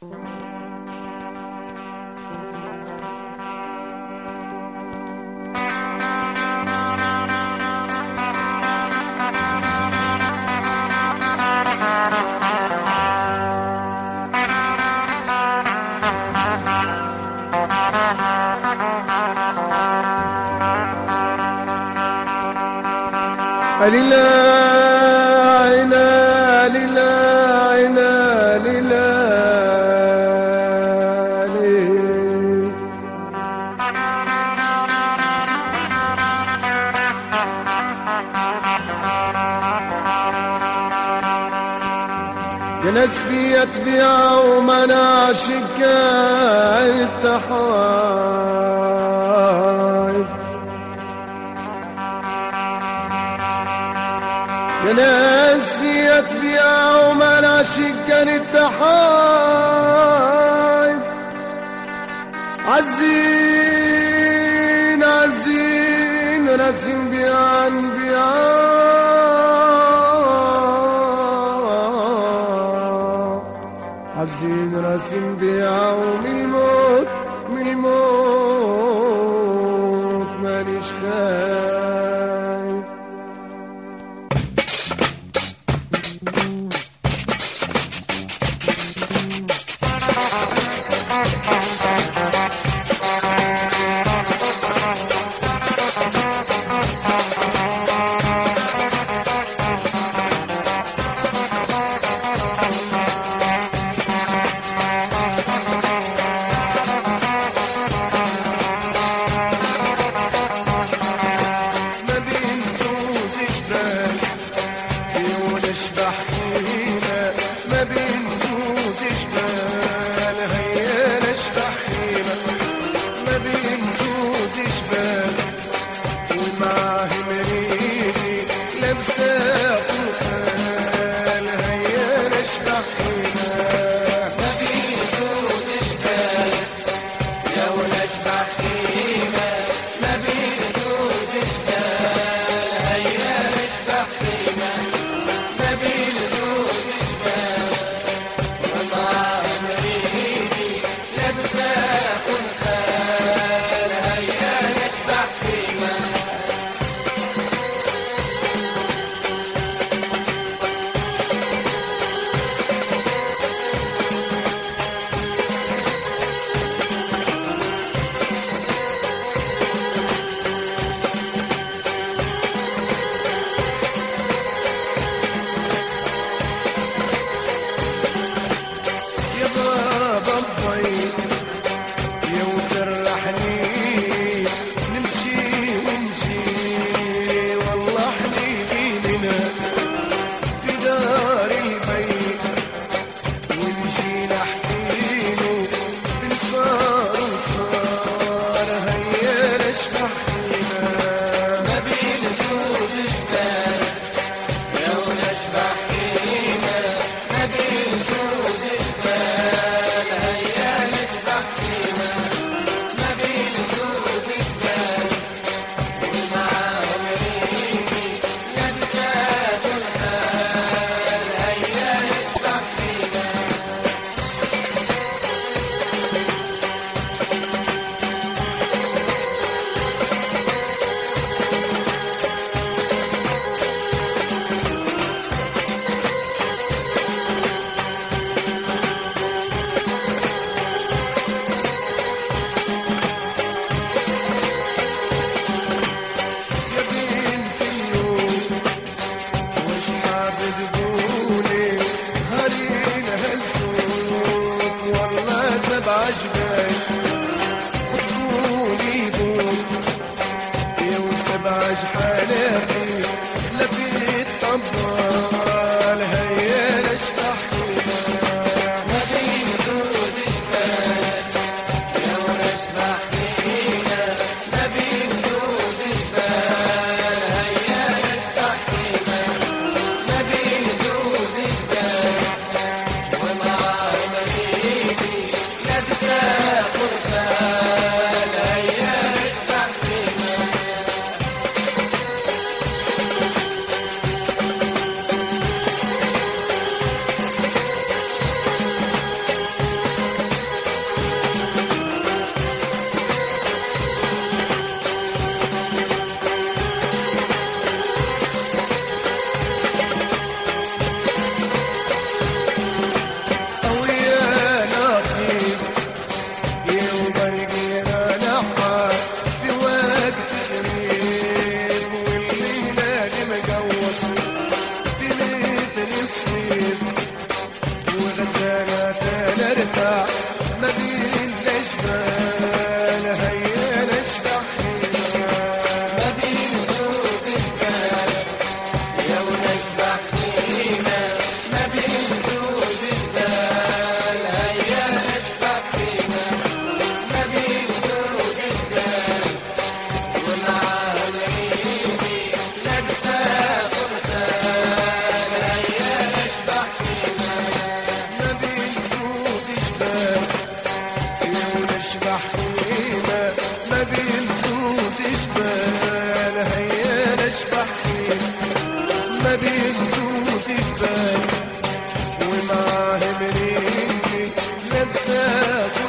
لله عنا لله عنا لله يا ناس في أتبيع ومناشك التحايف يا ناس في أتبيع ومناشك التحايف عزين عزين راسم بيان عزين راسم بيا ومن الموت من الموت مانيش خايف ما بينزوز جبال هيا نشبح خيمة ما بينزوز جبال ومعاه مريدي لابسة قرآن هيا نشبح خيمة ما بينزوز جبال يا ونشبح خيمة ما بينزوز جبال هيا نشبح خيمة ما بينزوز عجبك خطوني بوك يا وسبع جحالاتي لفيت طبال هيا نشبح ما بينزوز جبال يا ونشبح خيمة ما بينزوز جبال هيا نشبح خيمة ما بينزوز جبال ومعاه مريدي لابسة قرصان هيا نشبح خيمة سنة نرتاح ما بين الجبال هيا نشبح فينا ما بين جود جبال يا ونشبح فينا ما بين جود جبال هيا نشبح فينا ما بين جود جبال والعالم عيني لابسة فرسان هيا نشبح فينا ما بين زوج جبال يا ونشبح فينا ما بين زوج جبال هيا نشبح فينا ما بين زوج جبال ومعاهم ريحي لابسة